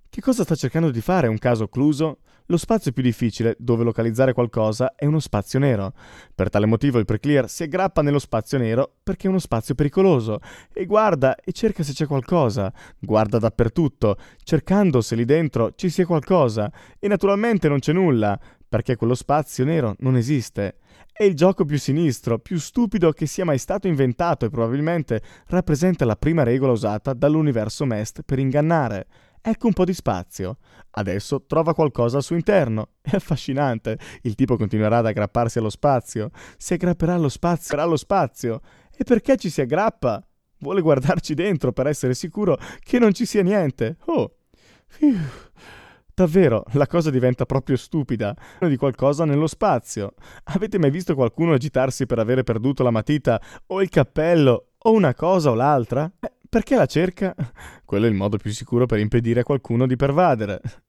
Che cosa sta cercando di fare un caso occluso? Lo spazio più difficile dove localizzare qualcosa è uno spazio nero. Per tale motivo il preclear si aggrappa nello spazio nero perché è uno spazio pericoloso e guarda e cerca se c'è qualcosa. Guarda dappertutto, cercando se lì dentro ci sia qualcosa e naturalmente non c'è nulla perché quello spazio nero non esiste. È il gioco più sinistro, più stupido che sia mai stato inventato e probabilmente rappresenta la prima regola usata dall'universo Mest per ingannare. Ecco un po' di spazio. Adesso trova qualcosa al suo interno. È affascinante. Il tipo continuerà ad aggrapparsi allo spazio. Si aggrapperà allo spazio, allo spazio. E perché ci si aggrappa? Vuole guardarci dentro per essere sicuro che non ci sia niente. Oh, Fiu. Davvero, la cosa diventa proprio stupida. Di qualcosa nello spazio. Avete mai visto qualcuno agitarsi per avere perduto la matita o il cappello o una cosa o l'altra? Perché la cerca? Quello è il modo più sicuro per impedire a qualcuno di pervadere.